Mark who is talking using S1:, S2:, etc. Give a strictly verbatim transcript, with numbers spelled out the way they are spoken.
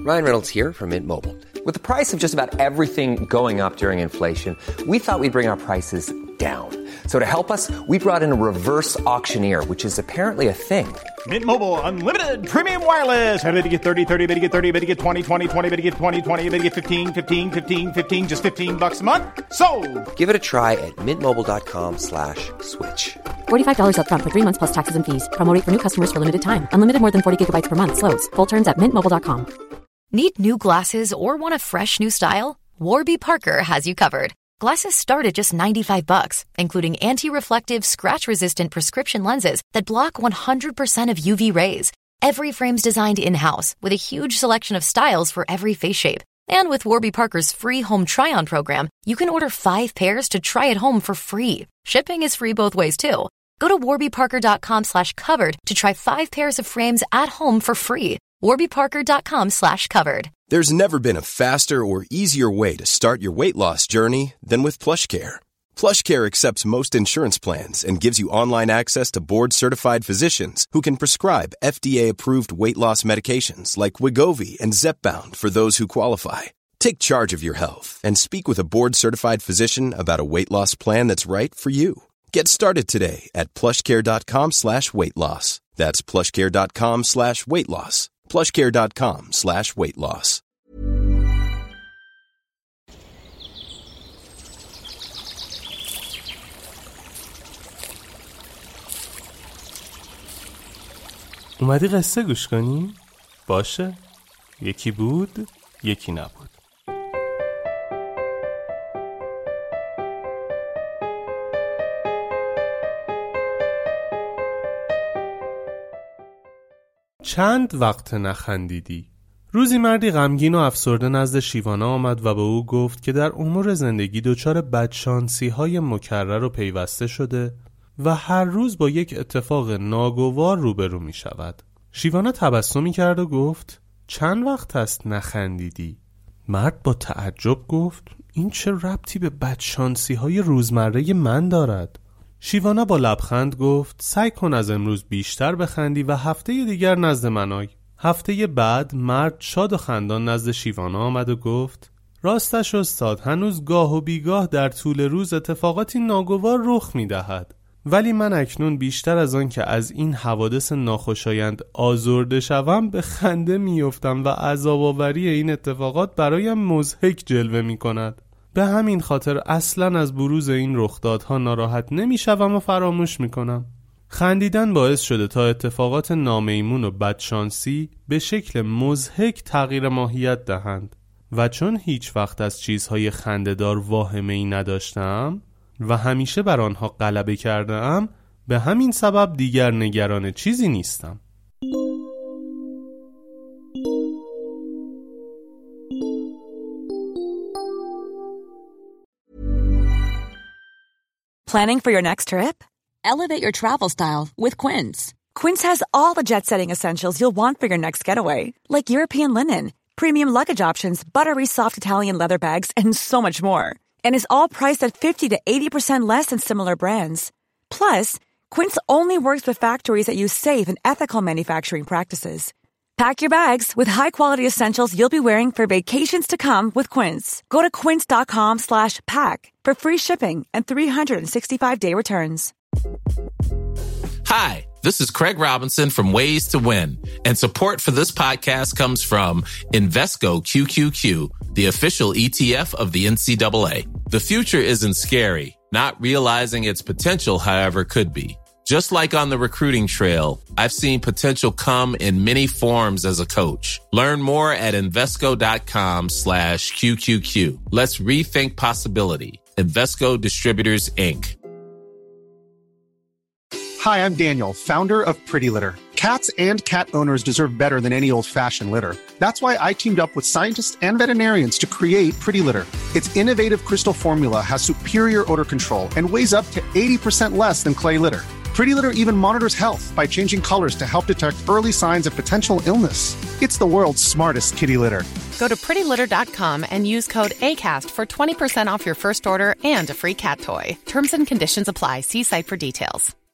S1: Ryan Reynolds here from Mint Mobile. With the price of just about everything going up during inflation, we thought we'd bring our prices down. So to help us, we brought in a reverse auctioneer, which is apparently a thing.
S2: Mint Mobile Unlimited Premium Wireless. How to get thirty, thirty, how to get thirty, how to get twenty, twenty, twenty, how to get twenty, twenty, how to get fifteen, fifteen, fifteen, fifteen, just fifteen bucks a month? Sold!
S1: Give it a try at mintmobile.com slash switch.
S3: forty-five dollars up front for three months plus taxes and fees. Promo rate for new customers for limited time. Unlimited more than forty gigabytes per month. Slows full terms at mint mobile dot com.
S4: Need new glasses or want a fresh new style? Warby Parker has you covered. Glasses start at just ninety-five bucks, including anti-reflective, scratch-resistant prescription lenses that block one hundred percent of U V rays. Every frame's designed in-house with a huge selection of styles for every face shape. And with Warby Parker's free home try-on program, you can order five pairs to try at home for free. Shipping is free both ways, too. Go to warbyparker.com slash covered to try five pairs of frames at home for free. warbyparker.com slash covered.
S5: There's never been a faster or easier way to start your weight loss journey than with PlushCare. PlushCare accepts most insurance plans and gives you online access to board-certified physicians who can prescribe F D A-approved weight loss medications like Wegovy and Zepbound for those who qualify. Take charge of your health and speak with a board-certified physician about a weight loss plan that's right for you. Get started today at plushcare.com slash weight loss. That's plushcare.com slash weight loss. plushcare.com slash weight loss.
S6: اومدی قصه گوش کنی؟ باشه. یکی بود، یکی نبود. چند وقت نخندیدی. روزی مردی غمگین و افسرده نزد شیوانا آمد و به او گفت که در امور زندگی دچار بدشانسی‌های مکرر و پیوسته شده و هر روز با یک اتفاق ناگوار روبرو می شود. شیوانا تبسمی کرد و گفت چند وقت است نخندیدی؟ مرد با تعجب گفت این چه ربطی به بدشانسی‌های روزمره من دارد؟ شیوانا با لبخند گفت سعی کن از امروز بیشتر بخندی و هفته دیگر نزد من آی. هفته بعد مرد شاد و خندان نزد شیوانا آمد و گفت راستش استاد، هنوز گاه و بیگاه در طول روز اتفاقاتی ناگوار رخ می دهد، ولی من اکنون بیشتر از آن که از این حوادث ناخوشایند آزرده شوم به خنده می افتم و عذاب‌آوری این اتفاقات برایم مضحک جلوه می کند. به همین خاطر اصلاً از بروز این رخدادها ناراحت نمی شوم و فراموش می کنم. خندیدن باعث شده تا اتفاقات نامیمون و بدشانسی به شکل مضحک تغییر ماهیت دهند و چون هیچ وقت از چیزهای خنده‌دار واهمه‌ای نداشتم و همیشه بر آنها غلبه کردم، به همین سبب دیگر نگران چیزی نیستم.
S7: Planning for your next trip? Elevate your travel style with Quince. Quince has all the jet-setting essentials you'll want for your next getaway, like European linen, premium luggage options, buttery soft Italian leather bags, and so much more. And is all priced at fifty to eighty percent less than similar brands. Plus, Quince only works with factories that use safe and ethical manufacturing practices. Pack your bags with high-quality essentials you'll be wearing for vacations to come with Quince. Go to quince.com slash pack for free shipping and three sixty-five day returns.
S8: Hi, this is Craig Robinson from Ways to Win, and support for this podcast comes from Invesco Q Q Q, the official E T F of the N C double A. The future isn't scary. Not realizing its potential, however, could be. Just like on the recruiting trail, I've seen potential come in many forms as a coach. Learn more at Invesco.com slash QQQ. Let's rethink possibility. Invesco Distributors, Incorporated.
S9: Hi, I'm Daniel, founder of Pretty Litter. Cats and cat owners deserve better than any old-fashioned litter. That's why I teamed up with scientists and veterinarians to create Pretty Litter. Its innovative crystal formula has superior odor control and weighs up to eighty percent less than clay litter. Pretty Litter even monitors health by changing colors to help detect early signs of potential illness. It's the world's smartest kitty litter.
S10: Go to pretty litter dot com and use code ACAST for twenty percent off your first order and a free cat toy. Terms and conditions apply. See site for details.